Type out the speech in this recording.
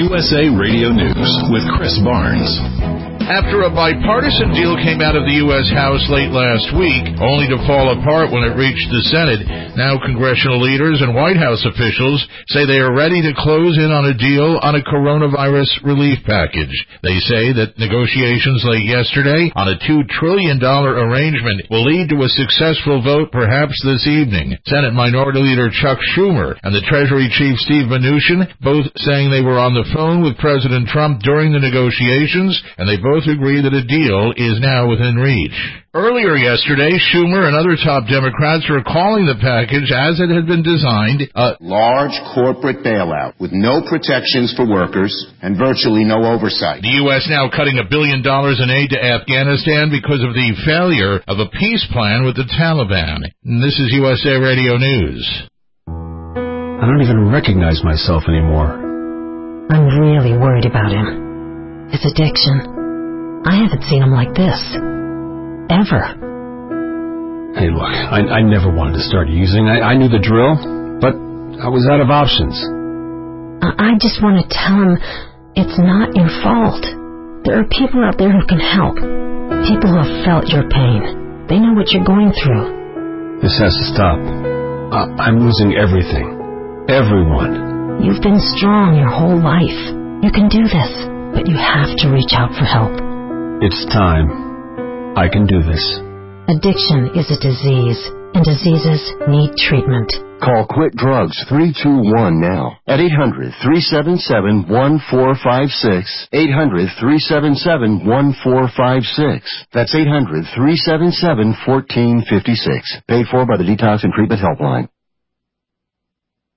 USA Radio News with Chris Barnes. After a bipartisan deal came out of the U.S. House late last week, only to fall apart when it reached the Senate, now congressional leaders and White House officials say they are ready to close in on a deal on a coronavirus relief package. They say that negotiations late yesterday on a $2 trillion arrangement will lead to a successful vote perhaps this evening. Senate Minority Leader Chuck Schumer and the Treasury Chief Steve Mnuchin both saying they were on the phone with President Trump during the negotiations, and they both agree that a deal is now within reach. Earlier yesterday, Schumer and other top Democrats are calling the package, as it had been designed, a large corporate bailout with no protections for workers and virtually no oversight. The U.S. now cutting $1 billion in aid to Afghanistan because of the failure of a peace plan with the Taliban. And this is USA Radio News. I don't even recognize myself anymore. I'm really worried about him. His addiction. I haven't seen him like this. Ever. Hey, look, I never wanted to start using. I knew the drill, but I was out of options. I just want to tell him it's not your fault. There are people out there who can help. People who have felt your pain. They know what you're going through. This has to stop. I'm losing everything. Everyone. You've been strong your whole life. You can do this, but you have to reach out for help. It's time. I can do this. Addiction is a disease, and diseases need treatment. Call Quit Drugs 321 now at 800-377-1456. 800-377-1456. That's 800-377-1456. Paid for by the Detox and Treatment Helpline.